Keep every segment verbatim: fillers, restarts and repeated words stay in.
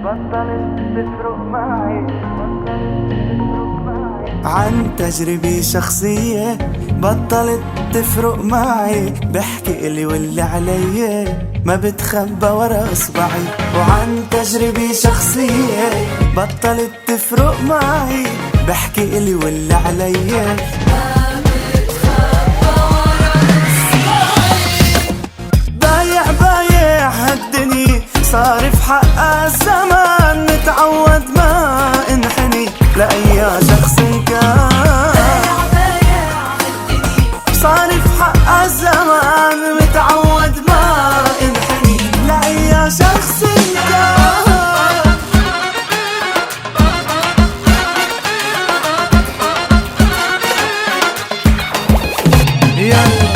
بطلت تفرق معي، بطلت تفرق معي. عن تجربة شخصية بطلت تفرق معي، بحكي إلي واللي علي ما بتخبى ورا اصبعي. وعن تجربة شخصية بطلت تفرق معي، بحكي إلي واللي علي ما بتخبى ورا اصبعي. بايع بايع هالدنيا صارف حقها الزمان، متعود ما انحني لأي شخص كان. صارف حقها الزمان، متعود ما انحني لأي شخص كان. يلا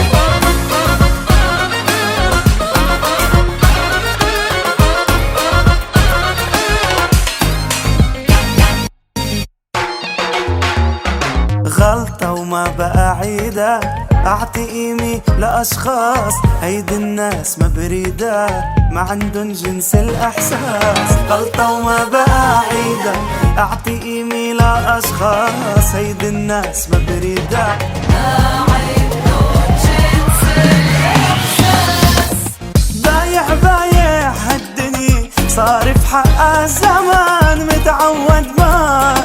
غلطة وما بقى عيدة، أعطي قيمة لأشخاص هيدي الناس ما بريدة، ما عندن جنس الإحساس. غلطة وما بقى عيدة، أعطي قيمة لأشخاص هيدي الناس ما بريدة، ما عندن جنس الإحساس. بايع بايع هالدنيا صارف حقها الزمان، متعود ما